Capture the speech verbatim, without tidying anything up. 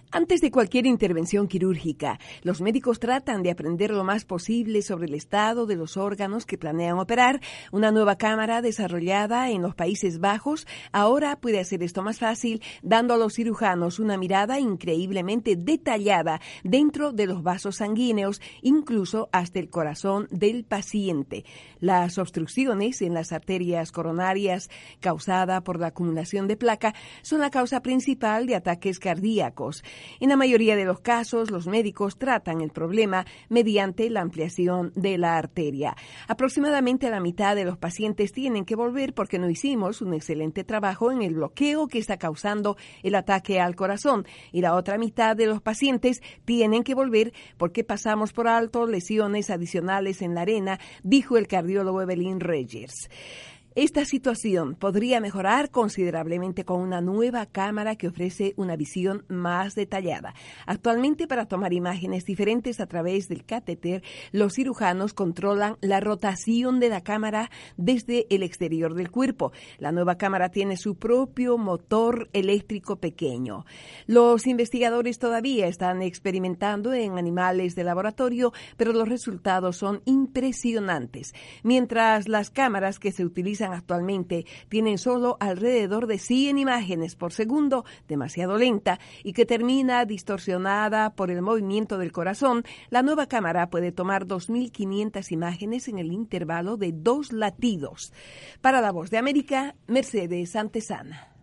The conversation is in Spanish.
Antes de cualquier intervención quirúrgica, los médicos tratan de aprender lo más posible sobre el estado de los órganos que planean operar. Una nueva cámara desarrollada en los Países Bajos ahora puede hacer esto más fácil, dando a los cirujanos una mirada increíblemente detallada dentro de los vasos sanguíneos, incluso hasta el corazón del paciente. Las obstrucciones en las arterias coronarias causadas por la acumulación de placa son la causa principal de ataques cardíacos. En la mayoría de los casos, los médicos tratan el problema mediante la ampliación de la arteria. Aproximadamente la mitad de los pacientes tienen que volver porque no hicimos un excelente trabajo en el bloqueo que está causando el ataque al corazón, y la otra mitad de los pacientes tienen que volver porque pasamos por alto lesiones adicionales en la arena, dijo el cardiólogo Evelyn Reyes. Esta situación podría mejorar considerablemente con una nueva cámara que ofrece una visión más detallada. Actualmente, para tomar imágenes diferentes a través del catéter, los cirujanos controlan la rotación de la cámara desde el exterior del cuerpo. La nueva cámara tiene su propio motor eléctrico pequeño. Los investigadores todavía están experimentando en animales de laboratorio, pero los resultados son impresionantes. Mientras las cámaras que se utilizan actualmente tienen solo alrededor de cien imágenes por segundo, demasiado lenta, y que termina distorsionada por el movimiento del corazón, la nueva cámara puede tomar dos mil quinientas imágenes en el intervalo de dos latidos. Para La Voz de América, Mercedes Antezana.